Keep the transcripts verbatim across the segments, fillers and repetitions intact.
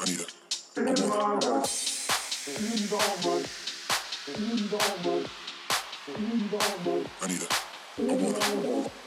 I need it. I want it. I need it. I want it.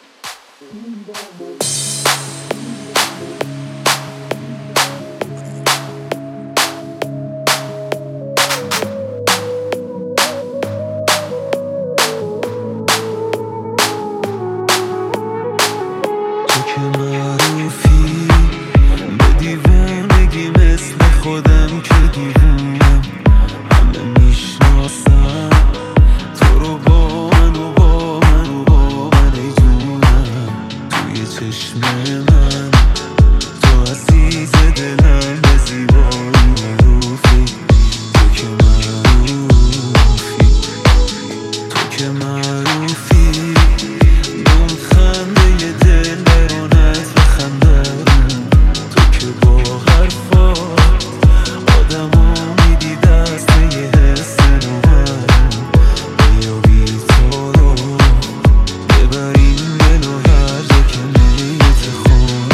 تو که معروفی به دیوونگی مثل خودم که دیوونم، همه میشناسن تو رو با من و با من و با من ای جونم. توی چشم من تو عزیز دلم به زیبایی معروفی. تو که معروفی تو که معروفی به اون خنده دل برونت بخندم. تو که با حرفات آدمو میدی دست یه حس نوهم. بیا بی تو رو ببریم دلو هر جا که نیت خون.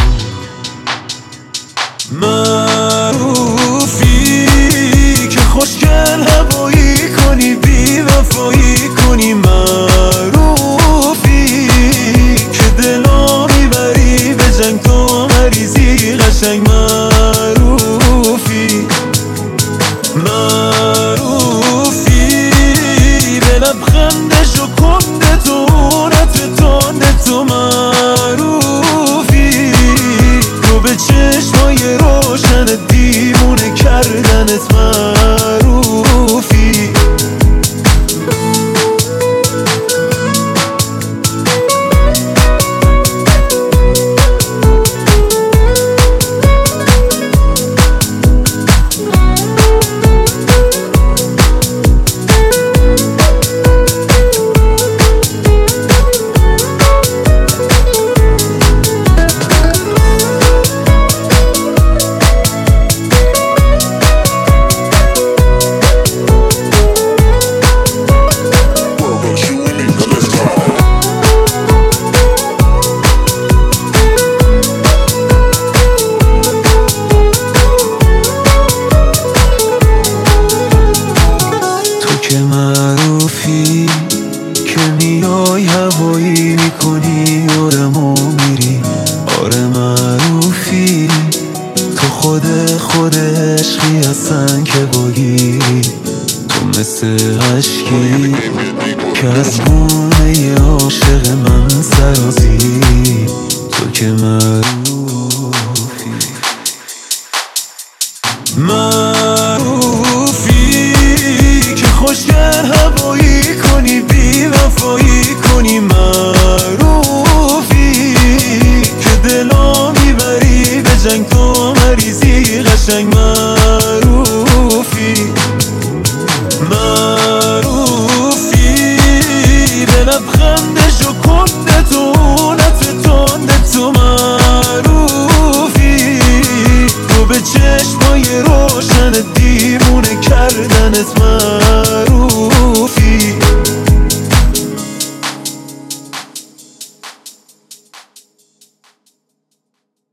معروفی که خوشگل هوایی کنی بی وفایی کنی. معروفی که دلو میبری به جنگ تو مریضی قشنگ. معروفی معروفی به لبخند شکند تو نت تند تو. معروفی تو به چشمای روشن دیوونه کردنت. معروفی معروفی که میای هوایی میکنی آدمو میری. آره معروفی تو خود خود عشقی هستن که بگیری. تو مثل عشقی که از گونه عاشق من سرازیری. تو که معروفی معروفی که خوشگل هوایی کنی بی وفایی کنی. معروفی که دلو میبری به جنگ تو مریضی قشنگ. معروفی معروفی به لبخند شکند تو نت تند تو. معروفی تو به چشمای روشن دیوونه کردنت.